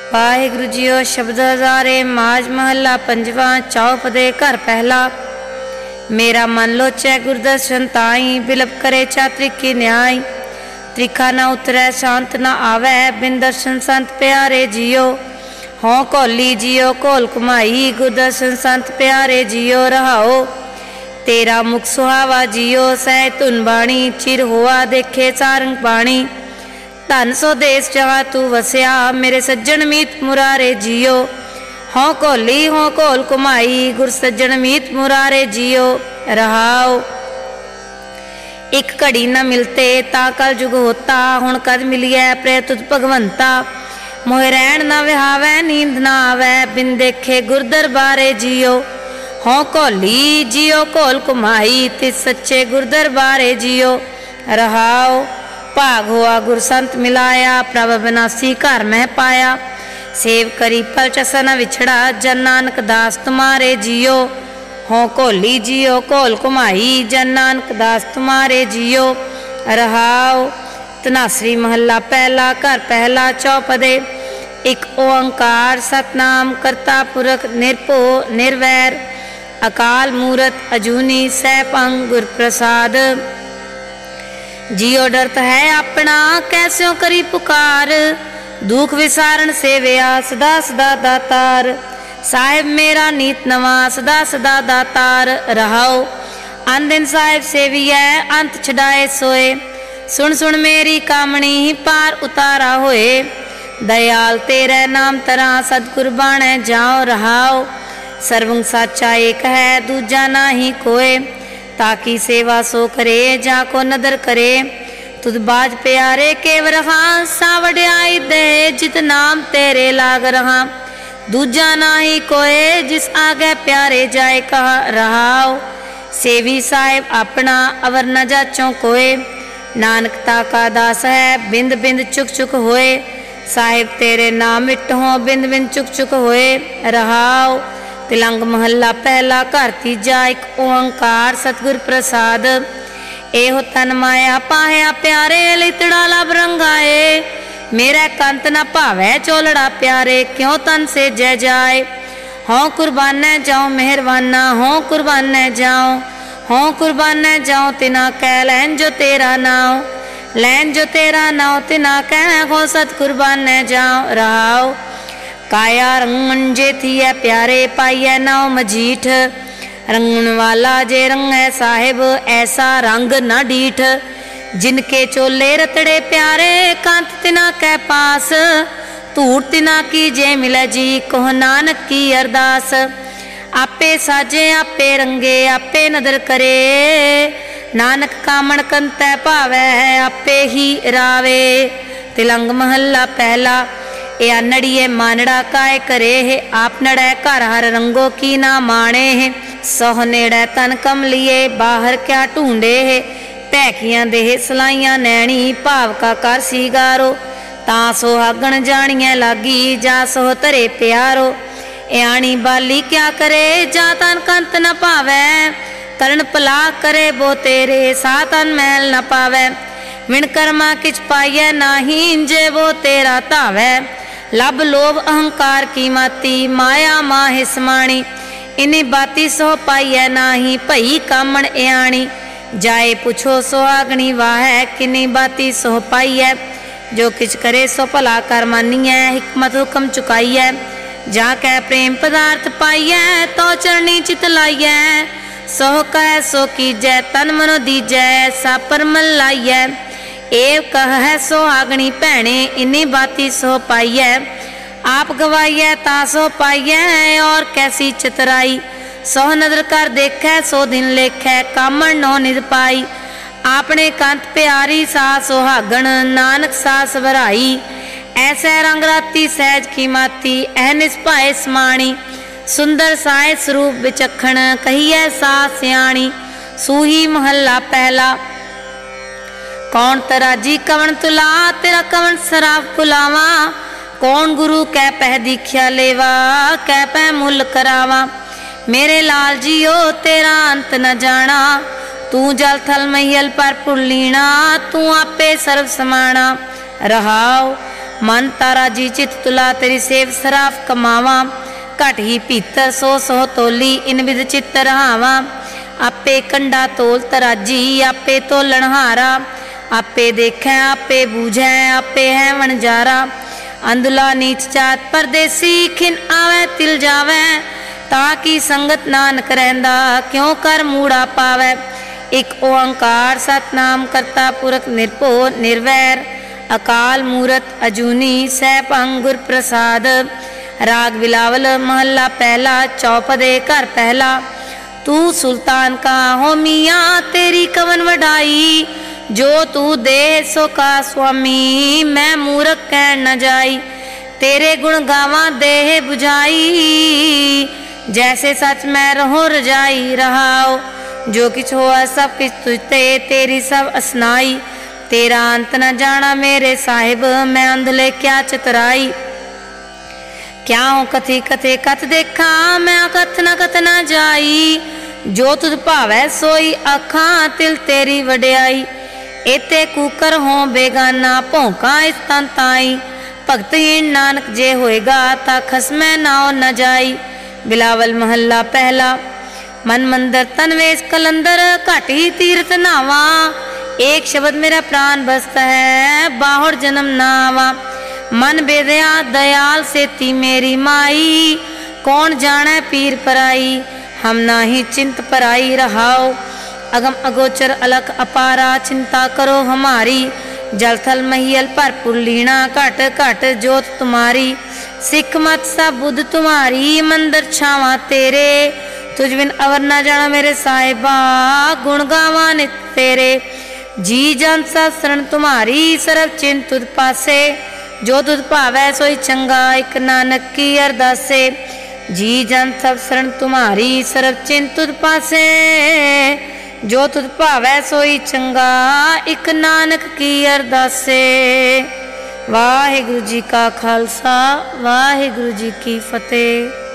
वाहिगुरु जीओ। शब्द हजारे माज महला पंजवा। चौपदे घर पहला। मेरा मन लोचै गुरदर्शन ताई, बिलप करे चात्रिक की न्याय। त्रिखा न उतरै शांत न आवै, बिन दर्शन संत प्यारे जियो। हों कोली जियो कोल कुमाई, गुरदर्शन संत प्यारे जियो रहाओ। तेरा मुख सुहावा जियो, सह धुन बाणी। चिर हुआ देखे सारंग पाणी। धन सो देश जहाँ तू वसया, मेरे सज्जन मीत मुरारे जियो। हों कोली हों कोल कुमाई, गुर सज्जन मीत मुरारे जियो रहाओ। एक घड़ी न मिलते ता कल जुग होता, हुण कद मिलिए प्रे तुझ भगवंता। मोहे रैण न विहावै नींद न आवै, बिन देखे गुर दरबारे जियो। हों कोली जियो कोल कुमाई, तिस सच्चे गुर दरबारे जियो रहाओ। भाग हुआ गुर संत मिलाया, प्रभ विनाशी घर में पाया। सेव करी पल चसा न विछड़ा, जन नानक दास तुम्हारे जियो। हों कोली जियो कोल कुमाई, जन नानक दास तुम्हारे जियो रहाओ। धनासरी महला पहला। घर पहला। चौपदे। एक ओंकार सतनाम करता पुरख, निरभो निर्वैर। अकाल मूरत अजूनी, सैभं गुर प्रसाद। जियो डरत है अपना, कैस्यों करी पुकार। दुख विसारण सेवया, सदा सदा दातार। साहिब मेरा नीत नवा, सदा सदा दातार रहाओ। अन दिन साहिब सेवियै, अंत छड़ाए सोए। सुन सुन मेरी कामणी, पार उतारा होए। दयाल तेरे नाम तरा, सतगुर बाणै जाओ रहाओ। सर्वं साचा एक है, दूजा नाही कोय। ताकि सेवा सो करे, जाको नदर करे। तुद बाज प्यारे केव रहा, सावड़ियाई दे जित नाम तेरे लाग रहा। दूजा नाही कोय, जिस आगे प्यारे जाए कहा रहाओ। सेवी साहिब अपना, अवर न जाचों कोय। नानकता का दास है, बिंद बिंद चुक चुक होए। साहिब तेरे नाम मिट हो, बिंद बिंद चुक चुक होए रहाओ। तिलंग महला पहला। घर तीजा। एक ओंकार सतगुर प्रसाद। एहो तन माया पाया प्यारे, लितड़ा लब रंगाए। मेरा कंत न भावै चोलड़ा प्यारे, क्यों तन से जय जाए। हों कुर्बानै जाऊं मेहरबाना, हों कुर्बानै जाऊं। हों कुर्बानै जाऊं तिना कह, लैन जो तेरा नाव। लैन जो तेरा नाव तिना कह, हो सत कुर्बानै जाऊं रहाओ। काया रंगन जे थी है प्यारे, पाइय नाव मजीठ। रंगन वाला जे रंग है साहिब, ऐसा रंग न डीठ। जिनके चोले रतड़े प्यारे, कांत तिना कै पास। धूड़ तिना की जे मिले जी, कोह नानक की अरदास। आपे साजे आपे रंगे, आपे नदर करे। नानक कामण कंतै भावै, आपे ही रावे। तिलंग महला पहला। ए नड़िए मानड़ा काय करे है, आप नड़ै घर हर रंगो की ना माणे है। सोह नेड़ै तन कमलिए, बाहर क्या ढूंढे है। पैकियां देह सलाइयां नैणी, भाव का कर सीगारो। तां सोहागण जानिए लागी, जा सोह तरे प्यारो। यानी बाली क्या करे, जा तन कंत न पावै। तरण पला करे बो तेरे, सा तन मैल न पावै। विण कर्मा किछ पाइयै नाही, जे वो तेरा धावै। लब लोभ अहंकार की माती, माया माहे समाणी। इन्हीं बाती सो पाइय नाही, भई कामण एआणी। जाए पुछो सुहागणी वाह, किन्नी बाती सो पाइय। जो किछ करे सो भला कर मानिय, हिकमत हुक्म चुकाइय। जा कै प्रेम पदार्थ पाइय, तो चरणी चित लाइय। सो कह सो कीजै, तन मनो दीजै, सा परमल लाइय। एव कह है सोहागणी भैणे, इन्नी बाती सो पाइय। आप गवाइय ता सो पाइय, और कैसी चतराई। सो नदर कर देखै, सो दिन लेखै, कामण नो निध पाई। आपने कंत प्यारी सा सोहागण, नानक सास भराई। ऐसे रंग राती सहज की माती, ऐ निस्भाए समाणी। सुंदर साए स्वरूप विचखण, कहिए सा सियाणी। सूही महला पहला। कौन तराजी कवन तुला, तेरा कवन सराफ पुलावा। कौन गुरु कै पह दीख्या लेवा, कै पह मुल करावा। मेरे लाल जियो तेरा अंत न जाना। तू जल थल महियल पर पुलीना, तू आपे सर्व समाना रहाओ। मन तारा जी चित तुला तेरी सेव सराफ कमावा। घट ही भीतर सो सो तोली इन विध चित रहावा। आपे कंडा तोल तराजी आपे तोलनहारा। आपे देखें आपे बूझे आपे है वणजारा। अंधुला नीच जात परदेसी खिन आवे तिल जावे। ताकि संगत नानक रहंदा क्यों कर मूड़ा पावे। एक ओंकार सतनाम करता पुरख निरभो निर्वैर। अकाल मूरत अजूनी सैभं गुर प्रसाद। राग बिलावल महला पहला चौपदे घर पहला। तू सुल्तान का हो मियाँ तेरी कवन वडाई। जो तू दे सो का स्वामी मैं मूरख कह न जाई। तेरे गुण गावा देह बुझाई जैसे सच मैं रहो रजाई रहाओ। जो किछ होआ सब किछ तुझते तेरी सब असनाई। तेरा अंत न जाना मेरे साहिब मैं अंधले क्या चतुराई। क्या हो कथी कथे कथ देखा मैं कथ न जाई। जो तुझ भावै सोई आखा तिल तेरी वड्याई। एते कूकर हो बेगाना भौंका इस तन ताई। भगतहीन नानक जे होएगा ता खसमै नाओ न जाई। बिलावल महला पहला। मन मंदर तनवेश कलंदर घट ही तीर्थ नावा। एक शब्द मेरा प्राण बसता है बाहुर जन्म नावा। मन बेदया दयाल सेती मेरी माई। कौन जाने पीर पराई हम नाही चिंत पराई रहाओ। अगम अगोचर अलख अपारा चिंता करो हमारी। जल थल महियल भरपुर लीना घट घट जोत तुम्हारी। सिख मत सब बुद्ध तुम्हारी मंदिर छावा तेरे। तुझ बिन अवर न जाना मेरे साहिबा गुण गावा नित तेरे। जी जन सब शरण तुम्हारी सर्व चिंत तुझ पासे। जो तुझ भावै सोई चंगा एक नानक की अरदासे। जी जन सब शरण तुम्हारी सर्व चिंत तुझ पासे। जो तुझ भावै सोई चंगा एक नानक की अरदासे। वाहिगुरु जी का खालसा वाहिगुरु जी की फतेह।